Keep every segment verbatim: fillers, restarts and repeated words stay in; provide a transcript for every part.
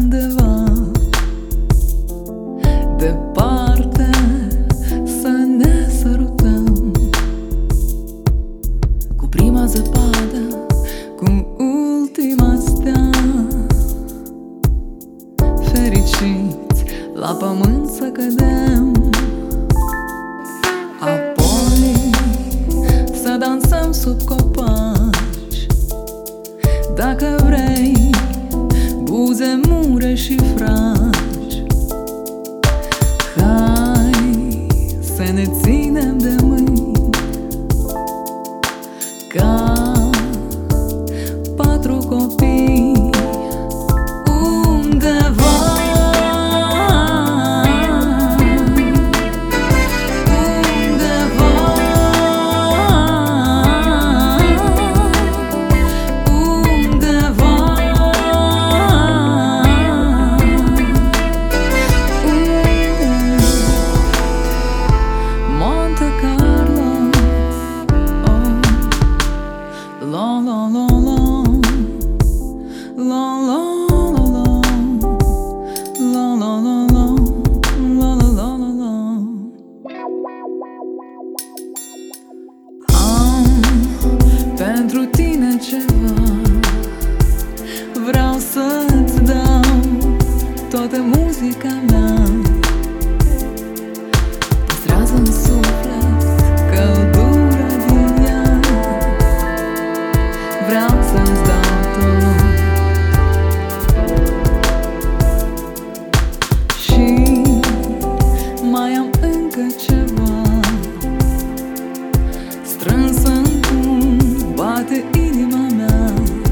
undeva departe să ne sărutăm, cu prima zăpadă, cu ultima stea, fericiți la pământ să cădem, apoi să dansăm sub copaci. Dacă vrei, buze mure și fragi, hai să ne ținem de mâini ca patru copii. Undeva, long, long, long, long, long, long, long, long, long, long, long, long, long, long. Am pentru tine ceva, vreau să-ți dau toată muzica mea. Păstrează în suflet căldura din ea, vreau să-ți dau tot. Și mai am încă ceva strâns în cum bate inima mea.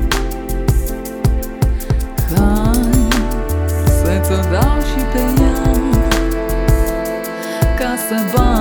Hai să ți-o dau și pe ea, ca să bată